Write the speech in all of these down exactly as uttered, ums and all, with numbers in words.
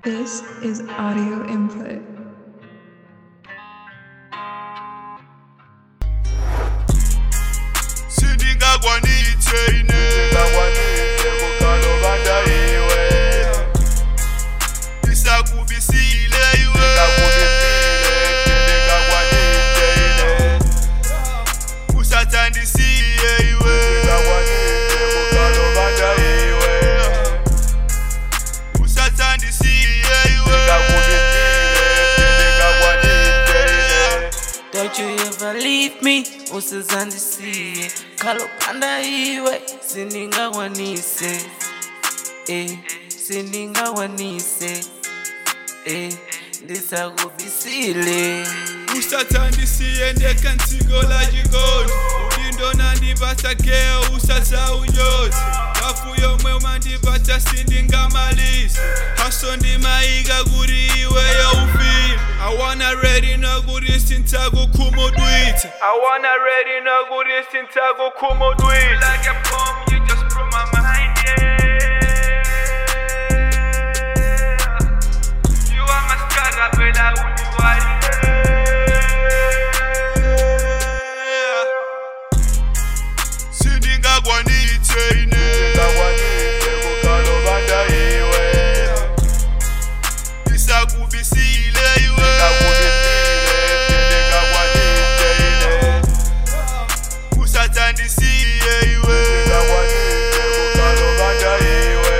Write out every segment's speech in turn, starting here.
This is audio input. Sindingakwanitse ine kukalobanda iwe isakubisile iwe Sindingakwanitse ine usathandisiye iwe kukalobanda iwe usathandisiye iwe Don't you ever leave me, usizandisiye Kalopanda iwe, sindingakwanise Eh, sindingakwanise Eh, ndisakubisile Usathandisiye ndekansiko la jikoni Ulindo nandibasa keo usaza uyozi Kafu yomwe umandibasa sindingamalisi Haso ndimaiga kuri iwe ya ufili I wanna ready no kuri sintago kumodwita I wanna ready no kuri sintago kumodwita Like a poem you just blew my mind, yeah You are my star, bella uliwari Sindingakwanitse ine kukalobanda iwe isakubisile iwe Sindingakwanitse ine usathandisiye iwe kukalobanda iwe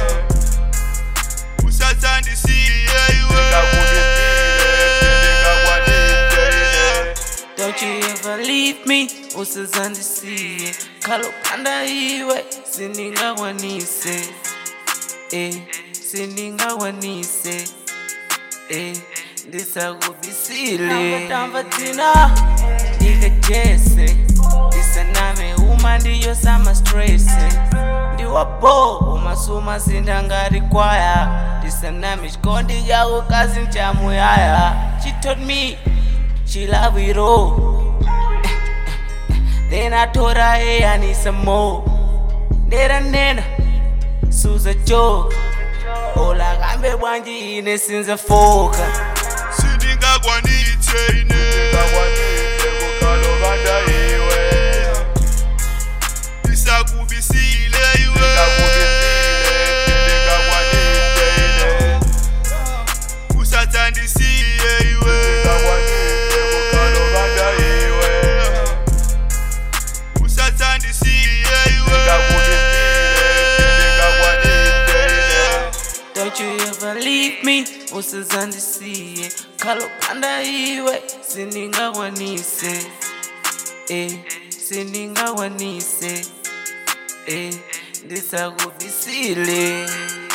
usathandisiye iwe Sindingakwanitse ine Don't you ever leave me, usizandisiye Kalopanda iwe, sindingakwanise Eh, sindingakwanise Eh, ndisakubisile Tamba tina, ikajese Disaname uma ndiyo sama stress Ndiwabo, umasuma sindangari kwaya Disaname shkondi yago kazi nchamu yaya She told me, she love it all Then I told her, hey, I need some more. Nera nena, suza joke. Ola kambe bwanji ine sinza foka. Sindingakwanitse ine kukalobanda iwe isakubisile iwe Sindingakwanitse ine usathandisiye iwe kukalobanda iwe usathandisiye iwe Don't you ever leave me, usizandisiye Kalopanda iwe, sindingakwanise Eh, sindingakwanise Eh, ndisakubisile